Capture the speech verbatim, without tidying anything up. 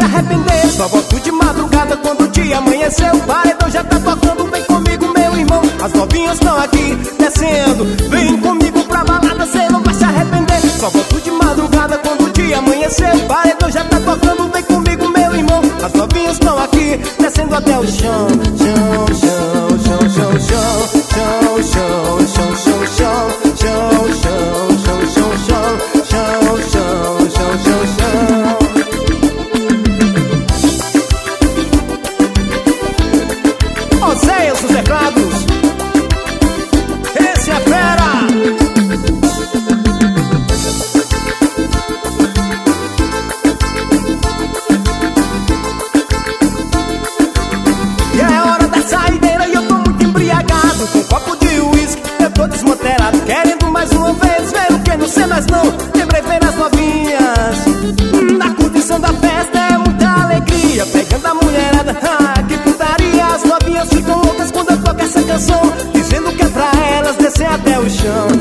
arrepender. Só volto de madrugada quando o dia amanheceu. O paredão já tá tocando, vem comigo meu irmão. As novinhas estão aqui descendo, vem comigo pra balada, cê não vai se arrepender. Só volto de madrugada quando o dia amanheceu. O paredão já tá tocando, vem comigo meu irmão. As novinhas estão aqui descendo até o chão. Chão, chão, chão, chão, chão, chão, chão, chão, chão, chão, chão, chão, chão, chão, chão, chão, chão, chão, chão, chão. Oséias os teclados, esse é fera. E é hora da saideira e eu tô muito embriagado. Com um copo de uísque eu tô desmantelado, querendo mais uma vez ver o que não sei mais não. Lembrei ver as novinhas na curtição da festa, é muita alegria. Pegando a mulherada, ah, que putaria. As novinhas ficam loucas quando eu toco essa canção, dizendo que é pra elas descer até o chão.